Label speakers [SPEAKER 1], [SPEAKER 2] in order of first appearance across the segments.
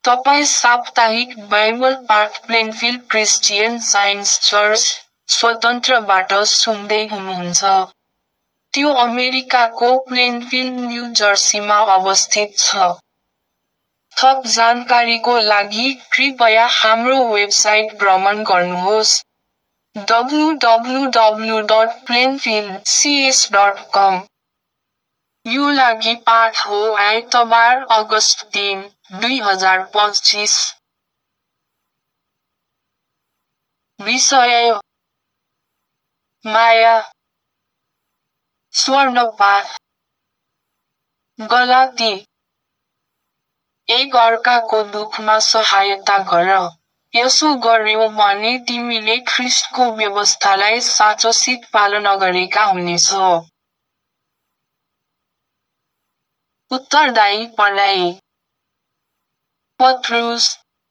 [SPEAKER 1] तपाईँ साप्ताहिक बाइबल पाठ प्लेनफिल्ड क्रिस्चियन साइन्स चर्च, स्वतन्त्रबाट सुन्दै हुनुहुन्छ। त्यो अमेरिकाको प्लेनफिल्ड न्यू जर्सीमा अवस्थित छ। थप जानकारीको लागि कृपया हाम्रो वेबसाइट भ्रमण गर्नुहोस् www.plainfieldcs.com। यो लागि पाठ हो आइतबार अगस्त 3, 2025। विषय: माया, स्वर्णपात, गलाती। एक अर्काको दुखमा सहायता गर। यसो गर्यौ भने तिमीले ख्रीष्टको व्यवस्थालाई साँचोसित पालन गरेका हुनेछौ। उत्तरदायी पढाइ। पत्रुस।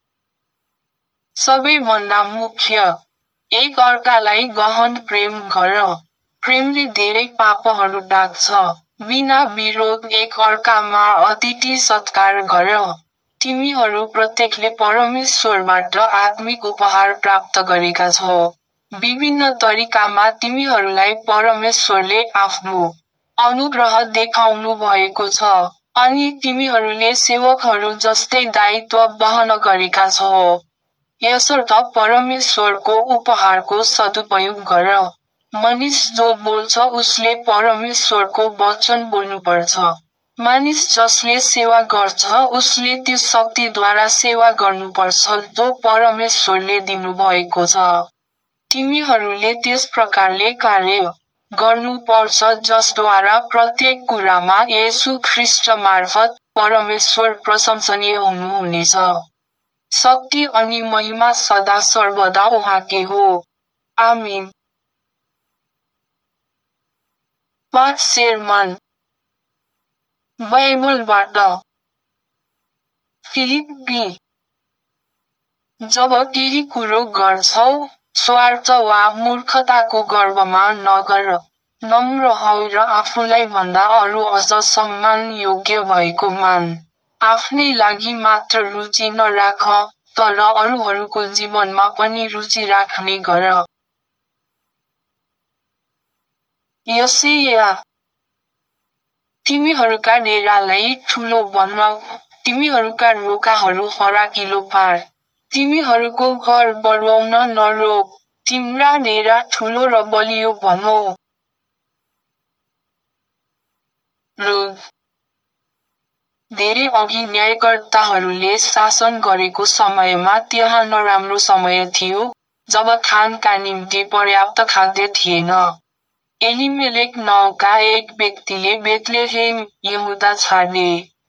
[SPEAKER 1] सबैभन्दा मुख्य, एक अर्कालाई गहन प्रेम गर। प्रेमले धेरै पापहरू ढाक्छ। बिना विरोध एक अर्कामा अतिथि सत्कार गर। तिमीहरू प्रत्येकले परमेश्वरबाट आत्मिक उपहार प्राप्त गरेका छौ। विभिन्न तरिकामा तिमीहरूलाई परमेश्वरले आफ्नो अनुग्रह देखाउनु भएको छ, अनि तिमीहरूले सेवकहरू जस्तै दायित्व वहन गरेका छौ। यसर्थ परमेश्वरको उपहारको सदुपयोग गर। मानिस जो बोल्छ उसले परमेश्वरको वचन बोल्नुपर्छ। मानिस जसले सेवा गर्छ उसले त्यो शक्तिद्वारा सेवा गर्नुपर्छ जो परमेश्वरले दिनुभएको छ। तिमीहरूले त्यस प्रकारले कार्य गर्नुपर्छ जसद्वारा प्रत्येक कुरामा येशू ख्रीष्ट मार्फत परमेश्वर प्रशंसनीय हुनुहुनेछ। शक्ति अनि महिमा सदा सर्वदा उहाँकै हो। आमीन। पाठ सेर्मन बाइबलबाट। फिलिप्पी। जब केही कुरो गर्छौ, स्वार्थ वा मूर्खताको गर्वमा नगर। नम्र हौ र आफूलाई भन्दा अरू अझ सम्मान योग्य भएको मान। आफ्नै लागि मात्र रुचि नराख, तर अरूहरूको जीवनमा पनि रुचि राख्ने गर। यशाया। तिमीहरूका डेरालाई ठुलो बनाऊ, तिमीहरूका रोकाहरू फराकिलो पार। तिमीहरूको घर बढाउन नरोक, तिम्रा डेरा ठुलो र बलियो बनाऊ। रुद। धेरै अघि न्यायकर्ताहरूले शासन गरेको समयमा त्यहाँ नराम्रो समय थियो, जब खानका निम्ति पर्याप्त खाद्य थिएन। एलिमेलेक नाउँका एक व्यक्तिले बेथलेहेम, यहुदा छाडे।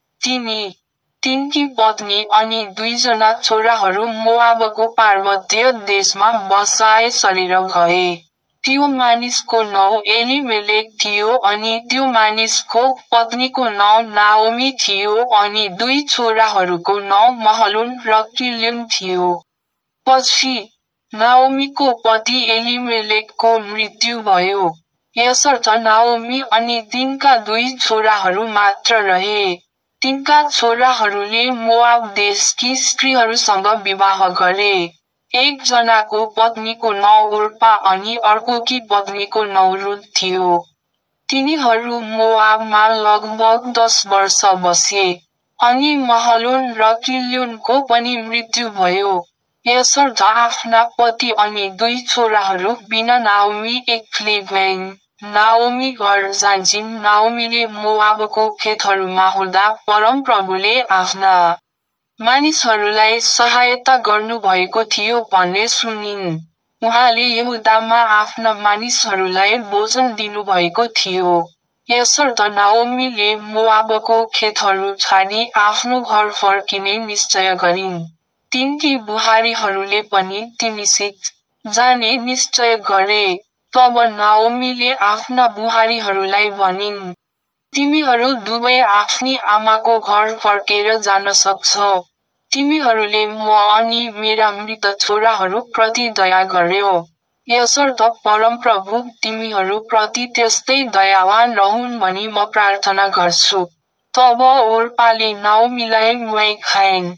[SPEAKER 1] तिनकी पत्नी अनि 2 जना छोराहरू मोआबको पार्वत्य देशमा बसाए सरेर गए। त्यो मानिसको नाउँ एलिमेलेक थियो अनि त्यो मानिसको पत्नीको नाउँ नाओमी थियो अनि 2 छोराहरूको नाउँ महलोन र किल्योन थियो। पछि, नाओमीको पति एलिमेलेकको मृत्यु भयो। यसर्थ नाओमी अनि तिनका 2 छोराहरू मात्र रहे। तिनका छोराहरूले मोआब देशकी स्त्रीहरूसँग विवाह गरे। एक जनाको पत्नीको नाउँ ओर्पा अनि अर्कोकी पत्नीको नाउँ रुथ थियो। तिनीहरू मोआबमा लगभग 10 वर्ष बसे। अनि महलोन र किल्योनको पनि मृत्यु भयो। यसर्थ आफ्ना पति अनि 2 छोराहरू बिना नाओमी एक्लै भइन्। नाओमी घर जान्छिन्। नाओमीले मोआबको खेतहरूमा हुँदा परमप्रभुले आफ्ना मानिसहरूलाई सहायता गर्नुभएको थियो भन्ने सुनिन्। उहाँले यहुदामा आफ्ना मानिसहरूलाई भोजन दिनुभएको थियो। यसर्थ नाओमीले मोआबको खेतहरू छाडी आफ्नो घर फर्किने निश्चय गरिन्। तिनकी बुहारीहरूले पनि तिनीसित जाने निश्चय गरे। तब नाओमीले आफ्ना बुहारीहरूलाई भनिन्, तिमीहरू दुवै आफ्नी आमाको घर फर्केर जान सक्छौ। तिमीहरूले म अनि मेरा मृत छोराहरू प्रति दया गर्यौ। यसर्थ परमप्रभु तिमीहरू प्रति त्यस्तै दयावान रहून् भनी म प्रार्थना गर्छु। तब ओर्पाले नाओमीलाई न्वाइ खाइन्।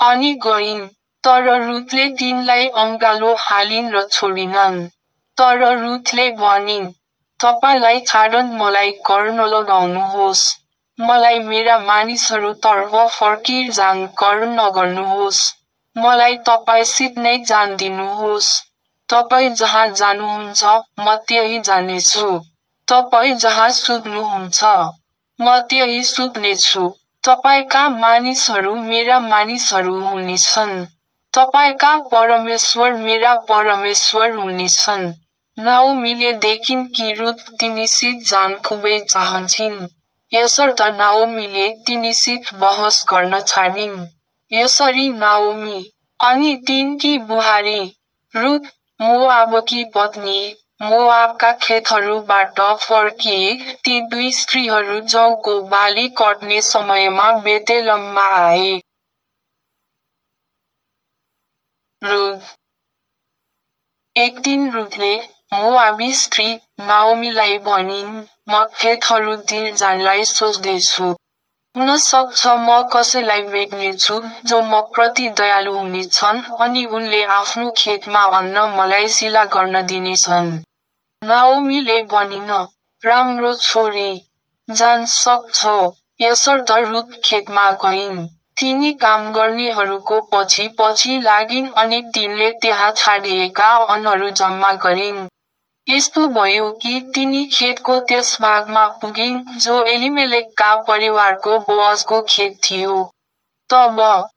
[SPEAKER 1] अनि गइन्। तर रुथले तिनलाई अँगालो हालिन् र छोडिनन्। तर रुथले भनिन्, तपाईलाई छाडन् मलाई कर नलगाउनुहोस्। मलाई मेरा मानिसहरूतर्फ फर्किजान कर नगर्नुहोस्। मलाई तपाईसित नै जान दिनुहोस्। तपाई जहाँ जानुहुन्छ, म त्यही जानेछु। तपाई जहाँ सुत्नुहुन्छ, म त्यही सुत्नेछु। तपाईका मानिसहरू मेरा मानिसहरू हुनेछन्। तपाईका परमेश्वर मेरा परमेश्वर हुनेछन्। नाओमीले देखिन् कि रुथ तिनीसित जान खुबै चाहन्छिन्। यसर्थ नाओमीले तिनीसित बहस गर्न छाडिन्। यसरी नाओमी अनि तिनकी बुहारी रुथ, मोआबकी पत्नी, मोआबका खेतहरूबाट फर्किए ती दुई स्त्रीहरू जौको बाली कट्ने समयमा बेतेलममा आए। रुथ। एक दिन रुथले, मोआबी स्त्री, नाओमीलाई भनिन्, म खेतहरूतिर जानलाई सोच्दैछु। हुन सक्छ म कसैलाई भेट्नेछु जो म प्रति दयालु हुनेछन् अनि उनले आफ्नो खेतमा अन्न मलाई सिला गर्न दिनेछन्। नाओमीले भनिन, राम्रो छोरी, जान सक्छौ। यसर्थ रुथ खेतमा गइन्। तिनी काम गर्नेहरूको पछि पछि लागिन् अनि तिनले त्यहाँ छाडिएका अन्नहरू जम्मा गरिन्। यस्तो भयो कि तिनी खेतको त्यस भागमा पुगिन् जो एलिमेलेकका परिवारको बोअजको खेत थियो। तब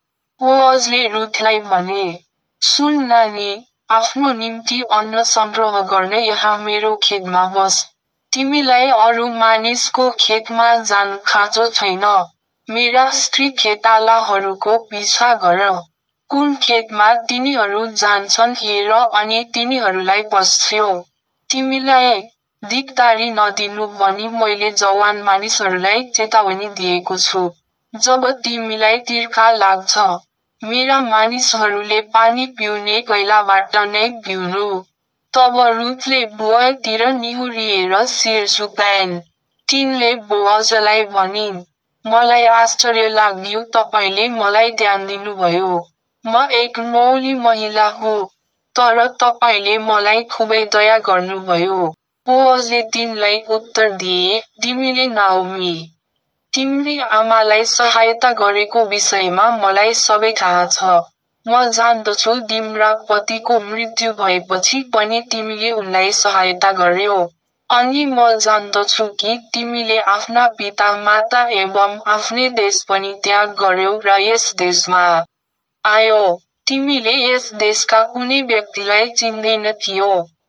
[SPEAKER 1] बोअजले रुथलाई भने, सुन नानी, आफ्नो निम्ति अन्न सङ्ग्रह गर्ने यहाँ मेरो खेतमा बस। तिमीलाई अरू मानिसको खेतमा जान खाँचो छैन। मेरा स्त्री खेतालाहरूको पिछा गर। कुन खेतमा तिनीहरू जान्छन् हेर अनि तिनीहरूलाई पस्छ्यौ। तिमीलाई दिकदारी नदिनु भनी मैले जवान मानिसहरूलाई चेतावनी दिएको छु। जब तिमीलाई तिर्खा लाग्छ, मेरा मानिसहरूले पानी पिउने कैलाबाट नै पिउनु। तब रुथले बुवातिर निहुरिएर शिर झुकाइन्। तिनले बोअजलाई भनिन्, मलाई आश्चर्य लाग्यो तपाईले मलाई ध्यान दिनुभयो। म एक मौली महिला हुँ, तर तपाईले मलाई खुबै दया गर्नुभयो। बोअजले तिनलाई उत्तर दिए, तिमीले नाओमी, तिम्री आमालाई सहायता गरेको विषयमा मलाई सबै थाहा छ। म जान्दछु तिम्रा पतिको मृत्यु भएपछि पनि तिमीले उनलाई सहायता गर्यौ। अनि म जान्दछु कि तिमीले आफ्ना पिता माता एवं आफ्नै देश पनि त्याग गर्यौ र यस देशमा आयौ। तिमीले यस देशका कुनै व्यक्तिलाई चिन्दैन थियौ।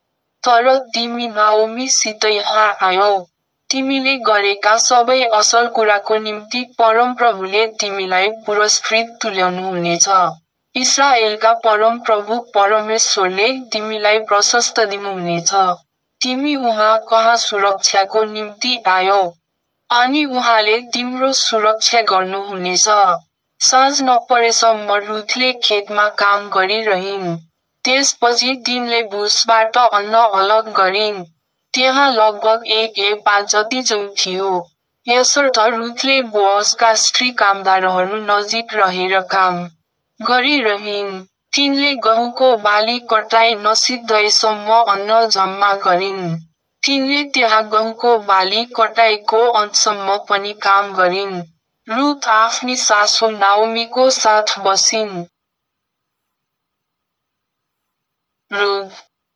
[SPEAKER 1] तर तिमी नाओमीसित यहाँ आयौ। तिमीले गरेका सबै असल कुराको निम्ति परमप्रभुले तिमीलाई पुरस्कृत तुल्याउनुहुनेछ। इस्राएलका परमप्रभु परमेश्वरले तिमीलाई प्रशस्त दिनुहुनेछ। तिमी उहाँ कहाँ सुरक्षाको निम्ति आयौ। अनि उहाँले तिम्रो सुरक्षा गर्नुहुनेछ। साँझ नपरेसम्म रुथले खेतमा काम गरिरहिन्। त्यसपछि तिनले भुसबाट अन्न अलग गरिन्। त्यहाँ लगभग एक एपा जति जौ थियो। यसर्थ रुथले बोअजका स्त्री कामदारहरू नजिक रहेर काम गरिरहिन्। तिनले गहुँको बाली कटाइ नसिद्धाएसम्म अन्न जम्मा गरिन्। तिनले त्यहाँ गहुँको बाली कटाइको अन्तसम्म पनि काम गरिन्। रुथ आफ्नी सासू नाओमीको साथ बसिन्। रुथ।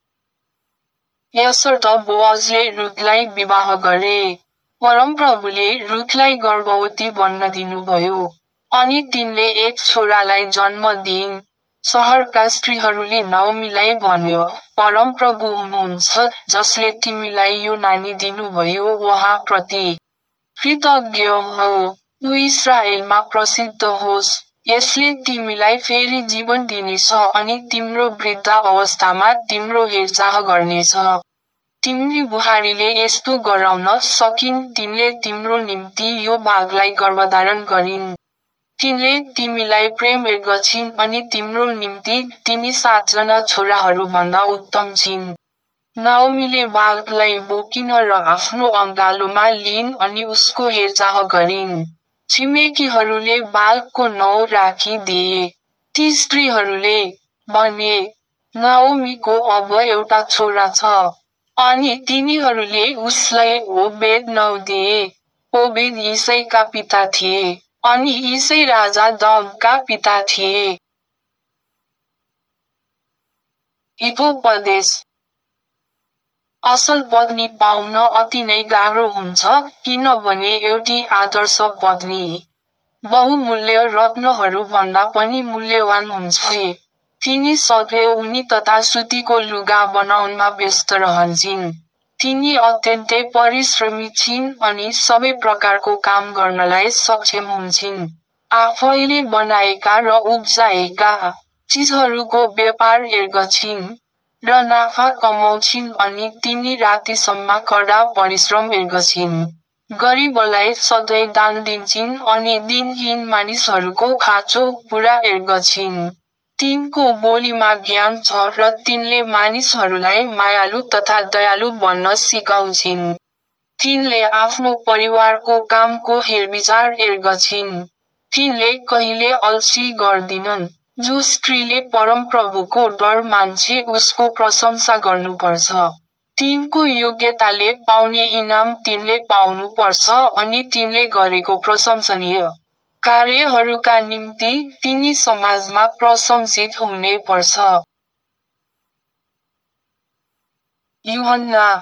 [SPEAKER 1] यसर्थ बोअजले रुथलाई विवाह गरे। परमप्रभुले रुथलाई गर्भवती बन्न दिनुभयो। अनि तिनले एक छोरालाई जन्म दिइन्। सहरका स्त्रीहरूले नाओमीलाई भन्यो, परमप्रभु हुनुहुन्छ जसले तिमीलाई यो नानी दिनुभयो उहाँप्रति कृतज्ञ हौ। ऊ इस्राएलमा प्रसिद्ध होस्। यसले तिमीलाई फेरि जीवन दिनेछ अनि तिम्रो वृद्ध अवस्थामा तिम्रो हेरचाह गर्नेछ। तिम्री बुहारीले यस्तो गराउन सकिन् तिनले तिम्रो निम्ति यो भागलाई गर्भधारण गरिन्। तिनले तिमीलाई प्रेम गर्छिन् अनि तिम्रो निम्ति तिनी 7 जना छोराहरूभन्दा उत्तम छिन्। नाओमीले बालकलाई बोकिन र आफ्नो अँगालोमा लिइन् अनि उसको हेरचाह गरिन्। छिमेकीहरूले बालकको नाउँ राखिदिए। ती स्त्रीहरूले भने, नाओमीको अब एउटा छोरा छ। अनि तिनीहरूले उसलाई ओबेद नाउँ दिए। ओबेद इसाईका पिता थिए, अनि इसाई राजा दाउदका पिता थिए। हितोपदेश। असल पत्नी पाउन अति नै गाह्रो हुन्छ, किनभने एउटी आदर्श पत्नी बहुमूल्य रत्नहरू भन्दा पनि मूल्यवान हुन्छ। तिनी सधैँ उनी तथा सुतीको लुगा बनाउनमा व्यस्त रहन्छन्। तिनी अत्यन्तै परिश्रमी छिन् अनि सबै प्रकारको काम गर्नलाई सक्षम हुन्छन्। आफैले बनाएका र उब्जाएका चिजहरूको व्यापार गर्छिन् र नाफा कमाउँछिन् अनि तिनी रातिसम्म कडा परिश्रम गर्छिन्। गरिबलाई सधैँ दान दिन्छिन् अनि दिनहीन मानिसहरूको खाँचो पूरा गर्छिन्। तिनको बोलीमा ज्ञान छ र तिनले मानिसहरूलाई मायालु तथा दयालु बन्न सिकाउँछिन्। तिनले आफ्नो परिवारको कामको हेरविचार गर्छिन्। तिनले कहिले अल्छी गर्दिनन्। जो स्त्रीले परमप्रभुको डर मान्छे उसको प्रशंसा गर्नुपर्छ। तिनको योग्यताले पाउने इनाम तिनले पाउनुपर्छ अनि तिनले गरेको प्रशंसनीय कार्यहरूका निम्ति तिनी समाजमा प्रशंसित हुने पर्छ। यूहन्ना।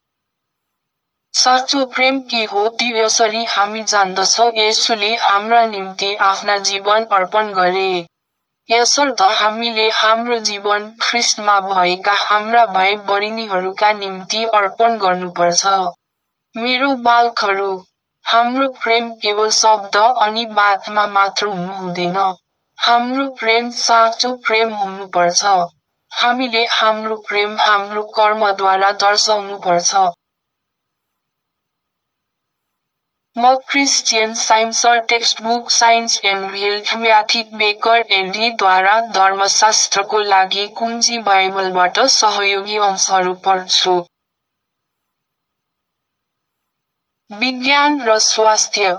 [SPEAKER 1] साँचो प्रेम के हो ती यसरी हामी जान्दछौँ येशूले हाम्रा निम्ति आफ्ना जीवन अर्पण गरे। यसर्थ हामीले हाम्रो जीवन ख्रीष्टमा भएका हाम्रा भाइ बहिनीहरूका निम्ति अर्पण गर्नुपर्छ। मेरो बालकहरू, हाम्रो प्रेम केवल शब्द अनि बातमा मात्र हुनुहुँदैन। हाम्रो प्रेम साँचो प्रेम हुनुपर्छ। हामीले हाम्रो प्रेम हाम्रो कर्मद्वारा दर्शाउनुपर्छ। म क्रिस्चियन साइन्सर टेक्स्टबुक साइन्स एन्ड हेल्थ म्याथिक बेकर द्वारा धर्मशास्त्रको लागि कुञ्जी बाइबलबाट सहयोगी अंशहरू पढ्छु। विज्ञान र स्वास्थ्य।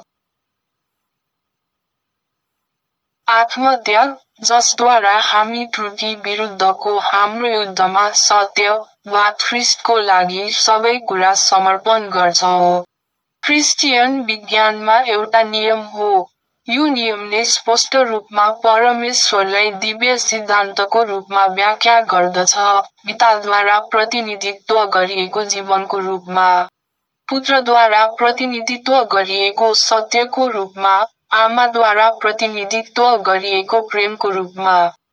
[SPEAKER 1] आत्मत्याग, जसद्वारा हामी त्रुटि विरुद्धको हाम्रो युद्धमा सत्य वा ख्रीष्टको लागि सबै कुरा समर्पण गर्छौँ। क्रिस्चियन विज्ञानमा एउटा नियम हो। यो नियमले स्पष्ट रूपमा परमेश्वरलाई दिव्य सिद्धान्तको रूपमा व्याख्या गर्दछ, पिताद्वारा प्रतिनिधित्व गरिएको जीवनको रूपमा, पुत्रद्वारा प्रतिनिधित्व गरिएको सत्यको रूपमा, आमाद्वारा प्रतिनिधित्व गरिएको प्रेमको रूपमा।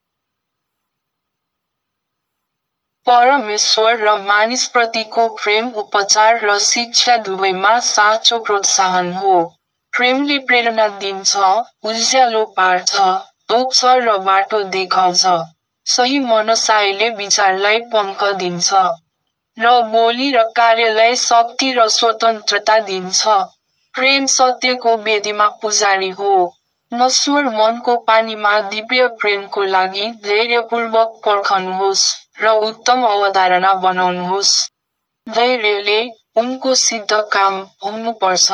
[SPEAKER 1] परमेश्वर र मानिसप्रतिको प्रेम उपचार र शिक्षा दुवैमा साँचो प्रोत्साहन हो। प्रेमले प्रेरणा दिन्छ, उज्यालो पार्छ, तोक्छ र बाटो देखाउँछ। सही मनसायले विचारलाई पङ्ख दिन्छ र बोली र कार्यलाई शक्ति र स्वतन्त्रता दिन्छ। प्रेम सत्यको वेदीमा पुजारी हो। नश्वर मनको पानीमा दिव्य प्रेमको लागि धैर्यपूर्वक पर्खनुहोस् र उत्तम अवधारणा बनाउनुहोस्। धैर्यले उनको सिद्ध काम हुनुपर्छ।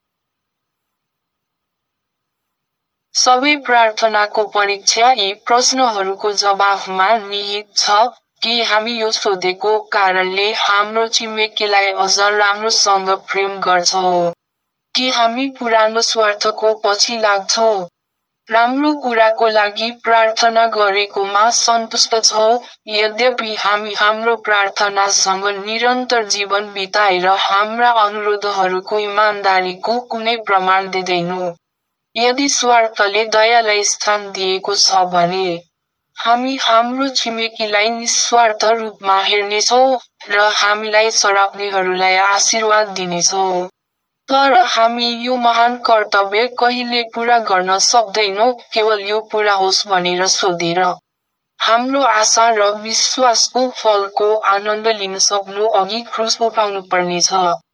[SPEAKER 1] सबै प्रार्थनाको परीक्षा यी प्रश्नहरूको जवाफमा निहित छ कि हामी यो सोधेको कारणले हाम्रो छिमेकीलाई अझ राम्रोसँग प्रेम गर्छौँ, कि हामी पुरानो स्वार्थको पछि लाग्छौँ। राम्रो कुराको लागि प्रार्थना गरेकोमा सन्तुष्ट छौँ, यद्यपि हामी हाम्रो प्रार्थनासँग निरन्तर जीवन बिताएर हाम्रा अनुरोधहरूको इमानदारीको कुनै प्रमाण दिँदैनौँ। यदि स्वार्थले दयालाई स्थान दिएको छ भने, हामी हाम्रो छिमेकीलाई निस्वार्थ रूपमा हेर्नेछौँ र हामीलाई सराप्नेहरूलाई आशीर्वाद दिनेछौँ। तर हामी यो महान कर्तव्य कहिले पूरा गर्न सक्दैनौँ केवल यो पूरा होस् भनेर सोधेर। हाम्रो आशा र विश्वासको फलको आनन्द लिन सक्नु अघि क्रुस उठाउनुपर्नेछ।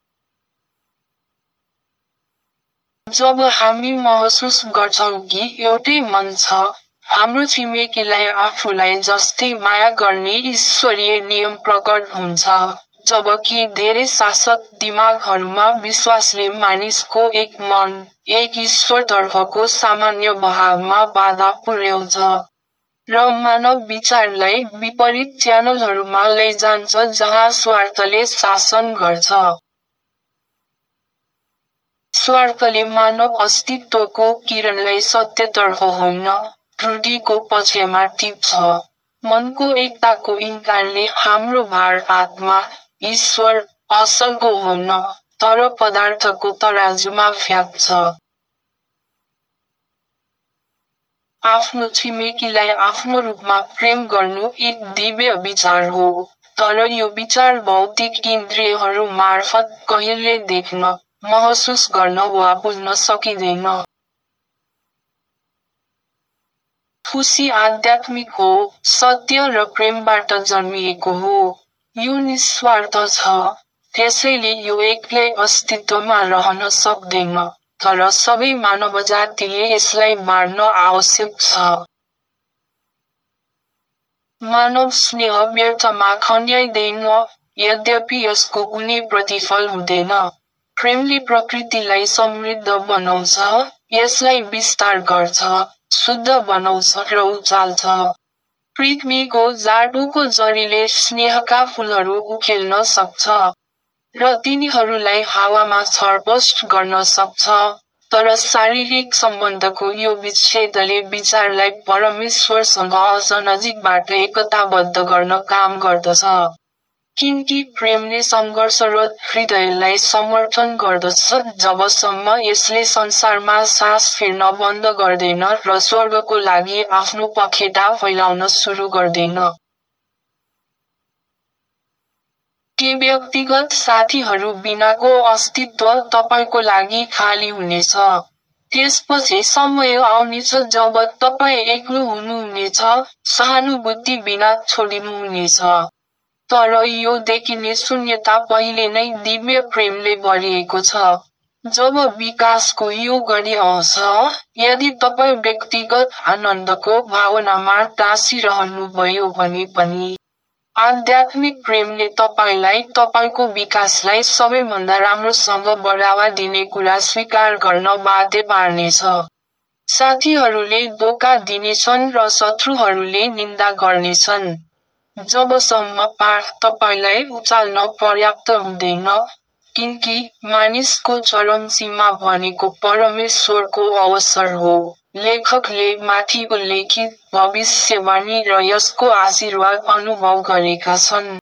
[SPEAKER 1] जब हामी महसुस गर्छौँ कि एउटै मन छ, हाम्रो छिमेकीलाई आफूलाई जस्तै माया गर्ने ईश्वरीय नियम प्रकट हुन्छ, जबकि धेरै शासक दिमागहरूमा विश्वासले मानिसको एक मन, एक ईश्वरतर्फको सामान्य बहावमा बाधा पुर्याउँछ। र मानव विचारलाई विपरीत च्यानलहरूमा लैजान्छ जहाँ स्वार्थले शासन गर्छ। स्वार्थले मानव अस्तित्वको किरणलाई सत्यतर्फ होइन, त्रुटिको पक्षमा टिप्छ। मनको एकताको इन्कारले हाम्रो भार आत्मा, ईश्वर, असलको होइन, तर पदार्थको तराजुमा फ्याँक्छ। आफ्नो छिमेकीलाई आफ्नो रूपमा प्रेम गर्नु एक दिव्य विचार हो, तर यो विचार भौतिक इन्द्रियहरू मार्फत कहिले देख्न, महसुस गर्न वा बुझ्न सकिँदैन। खुसी आध्यात्मिक हो, सत्य र प्रेमबाट जन्मिएको हो। यो निस्वार्थ छ, त्यसैले यो एक्लै अस्तित्वमा रहन सक्दैन, तर सबै मानव जातिले यसलाई मार्न आवश्यक छ। मानव स्नेह व्यर्थमा खन्याइँदैन, यद्यपि यसको कुनै प्रतिफल हुँदैन। प्रेमले प्रकृतिलाई समृद्ध बनाउँछ, यसलाई विस्तार गर्छ, शुद्ध बनाउँछ र उचाल्छ। पृथ्वीको जाडोको जरीले स्नेहका फुलहरू उखेल्न सक्छ, र तिनीहरूलाई हावामा छरपस्ट गर्न सक्छ, तर शारीरिक सम्बन्धको यो विच्छेदले विचारलाई परमेश्वरसँग अझ नजिकबाट एकताबद्ध गर्न काम गर्दछ। किनकि प्रेमले सङ्घर्षरत हृदयलाई समर्थन गर्दछ जबसम्म यसले संसारमा सास फेर्न बन्द गर्दैन र स्वर्गको लागि आफ्नो पखेटा फैलाउन सुरु गर्दैन। ती व्यक्तिगत साथीहरू बिनाको अस्तित्व तपाईँको लागि खाली हुनेछ। त्यसपछि समय आउनेछ जब तपाईँ एक्लो हुनुहुनेछ, सहानुभूति बिना छोडिनुहुनेछ। तर यो देखिने शून्यता पहिले नै दिव्य प्रेमले भरिएको छ। जब विकासको यो घडी आउँछ, यदि तपाईँ व्यक्तिगत आनन्दको भावनामा टाँसिरहनुभयो भने पनि, आध्यात्मिक प्रेमले तपाईँलाई तपाईँको विकासलाई सबैभन्दा राम्रोसँग बढावा दिने कुरा स्वीकार गर्न बाध्य पार्नेछ। साथीहरूले धोका दिनेछन् र शत्रुहरूले निन्दा गर्नेछन्। जबसम्म पाठ तपाईँलाई उचाल्न पर्याप्त हुँदैन, किनकि मानिसको चरम सीमा भनेको परमेश्वरको अवसर हो। लेखकले माथि उल्लेखित भविष्यवाणी र यसको आशीर्वाद अनुभव गरेका छन्।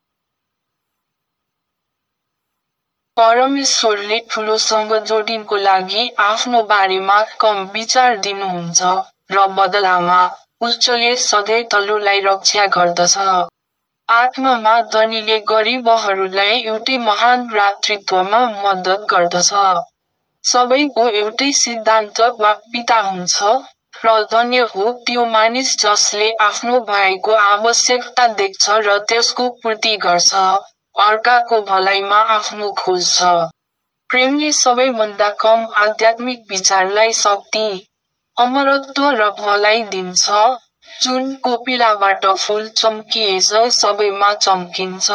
[SPEAKER 1] परमेश्वरले ठुलोसँग जोडिनको लागि आफ्नो बारेमा कम विचार दिनुहुन्छ, र बदलामा, उच्चले सधैँ तल्लोलाई रक्षा गर्दछ। आत्मामा धनीले गरिबहरूलाई एउटै महान भ्रातृत्वमा मद्दत गर्दछ। सबैको एउटै सिद्धान्त वा पिता हुन्छ, र धन्य हो त्यो मानिस जसले आफ्नो भाइको आवश्यकता देख्छ र त्यसको पूर्ति गर्छ, अर्काको भलाइमा आफ्नो खोज्छ। प्रेमले सबैभन्दा कम आध्यात्मिक विचारलाई शक्ति, अमरत्व र भलाइ दिन्छ, जुन कोपिलाबाट फूल चम्किएछ सबैमा चम्किन्छ।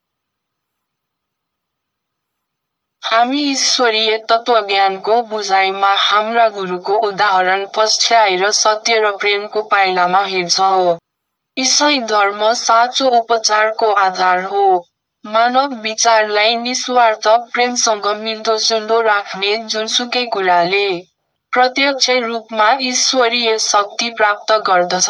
[SPEAKER 1] हामी ईश्वरीय तत्त्वज्ञानको बुझाइमा हाम्रा गुरुको उदाहरण पछ्याएर सत्य र प्रेमको पाइलामा हिँड्छौँ। ईसाई धर्म साँचो उपचारको आधार हो। मानव विचारलाई निस्वार्थ प्रेमसँग मिल्दोजुल्दो राख्ने जुनसुकै कुराले, प्रत्यक्ष रूपमा ईश्वरीय शक्ति प्राप्त गर्दछ।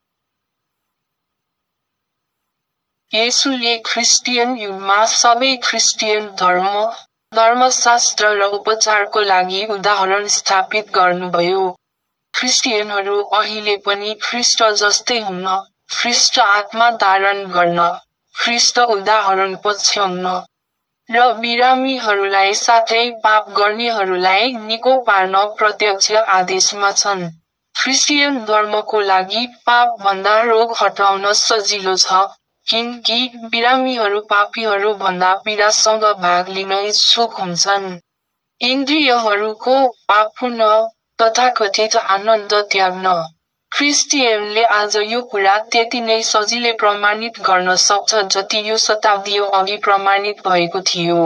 [SPEAKER 1] येशूले ख्रिस्टियन युगमा सबै ख्रिस्टियन धर्मशास्त्र र उपचारको लागि उदाहरण स्थापित गर्नुभयो। ख्रिस्टियनहरू अहिले पनि ख्रिस्ट जस्तै हुन, ख्रिस्ट आत्मा धारण गर्न, ख्रिस्ट उदाहरण पछ्याउन, र बिरामीहरूलाई साथै पाप गर्नेहरूलाई निको पार्न प्रत्यक्ष आदेशमा छन्। ख्रिस्टियन धर्मको लागि पापभन्दा रोग हटाउन सजिलो छ, किनकि बिरामीहरू पापीहरू भन्दा पीडासँग भाग लिन इच्छुक हुन्छन्। इन्द्रियहरूको पापपूर्ण, तथाकथित आनन्द त्याग्न। ख्रिस्टियनले आज यो कुरा त्यति नै सजिलै प्रमाणित गर्न सक्छ जति यो शताब्दीय अघि प्रमाणित भएको थियो।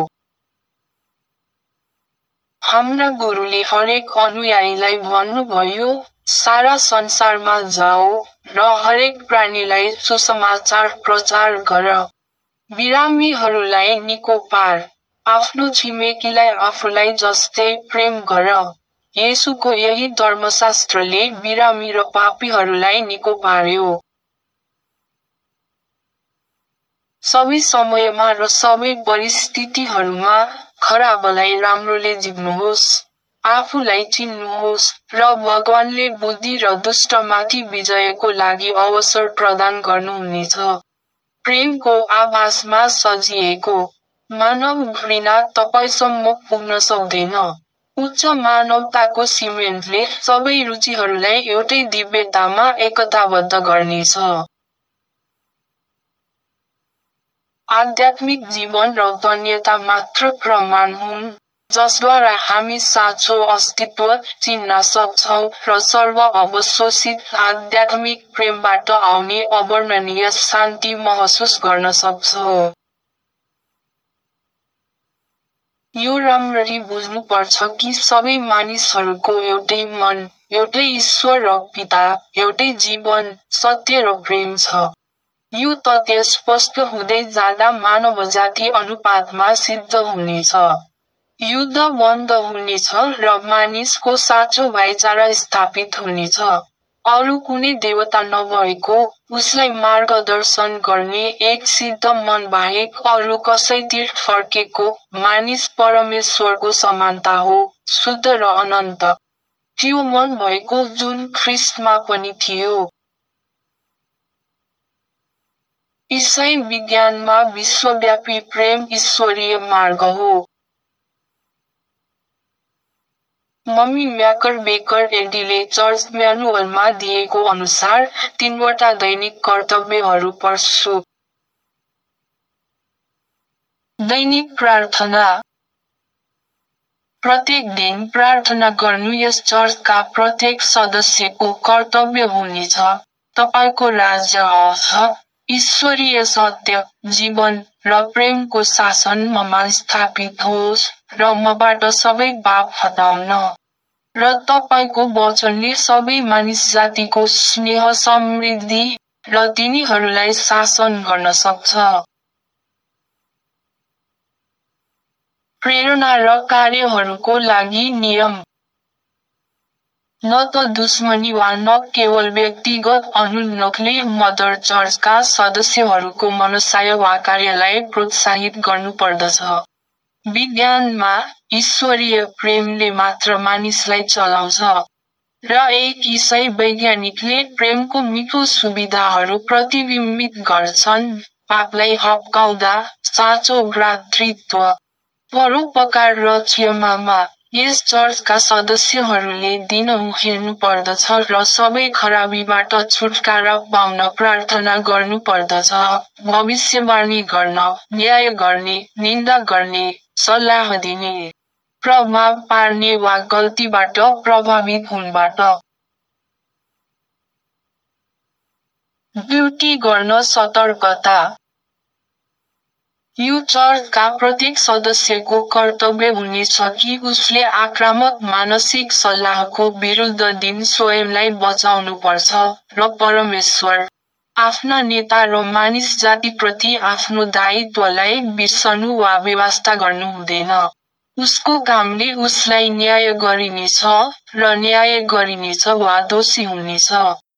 [SPEAKER 1] हाम्रा गुरुले हरेक अनुयायीलाई भन्नुभयो, सारा संसारमा जाऊ र हरेक प्राणीलाई सुसमाचार प्रचार गर। बिरामीहरूलाई निको पार। आफ्नो छिमेकीलाई आफूलाई जस्तै प्रेम गर। येशूको यही धर्मशास्त्रले बिरामी र पापीहरूलाई निको पार्यो। सबै समयमा र सबै परिस्थितिहरूमा खराबलाई राम्रोले जित्नुहोस्। आफूलाई चिन्नुहोस् र भगवानले बुद्धि र दुष्टमाथि विजयको लागि अवसर प्रदान गर्नुहुनेछ। प्रेमको आभासमा सजिएको मानव घृणा तपाईसम्म पुग्न सक्दैन। उच्च मानवताको सिमेन्टले सबै रुचिहरूलाई एउटै दिव्यतामा एकताबद्ध गर्नेछ। आध्यात्मिक जीवन र धन्यता मात्र प्रमाण हुन्, जसद्वारा हामी साँचो अस्तित्व चिन्न सक्छौं र सर्व अवशोषित आध्यात्मिक प्रेमबाट आउने अवर्णनीय शान्ति महसुस गर्न सक्छौं। यो राम्ररी बुझ्नुपर्छ कि सबै मानिसहरूको एउटै मन, एउटै ईश्वर र पिता, एउटै जीवन, सत्य र प्रेम छ। यो तथ्य स्पष्ट हुँदै जाँदा मानवजाति अनुपातमा सिद्ध हुनेछ। युद्ध बन्द हुनेछ र मानिसको साँचो भाइचारा स्थापित हुनेछ। अरू कुनै देवता नभएको, उसलाई मार्गदर्शन गर्ने एक सिद्ध मन बाहेक अरू कसैतिर फर्केको मानिस परमेश्वरको समानता हो, शुद्ध र अनन्त। त्यो मन भएको जुन ख्रिस्टमा पनि थियो। ईसाई विज्ञानमा विश्वव्यापी प्रेम ईश्वरीय मार्ग हो। मम्मी म्याकरबेकर एडीले चर्च म्यानुअलमा दिएको अनुसार 3वटा दैनिक कर्तव्यहरू पढ्छु। दैनिक प्रार्थना। प्रत्येक दिन प्रार्थना गर्नु यस चर्चका प्रत्येक सदस्यको कर्तव्य हुनेछ। तपाईको राज्य आओस्, ईश्वरीय सत्य, जीवन र प्रेमको शासन ममा स्थापित होस् र मबाट सबै पाप हटाउन। र तपाईको वचनले सबै मानिस जातिको स्नेह समृद्धि र तिनीहरूलाई शासन गर्न सक्छ। प्रेरणा र कार्यहरूको लागि नियम। न त दुश्मनी वा न केवल व्यक्तिगत अनुन्नोखले मदर चर्चका सदस्यहरूको मनसाय वा कार्यलाई प्रोत्साहित गर्नुपर्दछ। विज्ञानमा, ईश्वरीय प्रेमले मात्र मानिसलाई चलाउँछ। र एक ईसाई वैज्ञानिकले प्रेमको मिठो सुविधाहरू प्रतिबिम्बित गर्छन्, पापलाई हप्काउँदा, साँचो भ्रातृत्व, परोपकार र क्षमामा। यस चर्चका सदस्यहरूले दिनहुँ हेर्नुपर्दछ र सबै खराबीबाट छुटकारा पाउन प्रार्थना गर्नुपर्दछ, भविष्यवाणी गर्न, न्याय गर्ने, निन्दा गर्ने, सल्लाह दिने, प्रभाव पार्ने वा गल्तीबाट प्रभावित हुनबाट ड्युटी गर्न सतर्कता। यो चर्चका प्रत्येक सदस्यको कर्तव्य हुनेछ कि उसले आक्रामक मानसिक सल्लाहको विरुद्ध दिन स्वयंलाई बचाउनुपर्छ र परमेश्वर, आफ्ना नेता र मानिस जातिप्रति आफ्नो दायित्वलाई बिर्सनु वा बेवास्ता गर्नु हुँदैन। उसको कामले उसलाई न्याय गरिनेछ र न्याय गरिनेछ वा दोषी हुनेछ।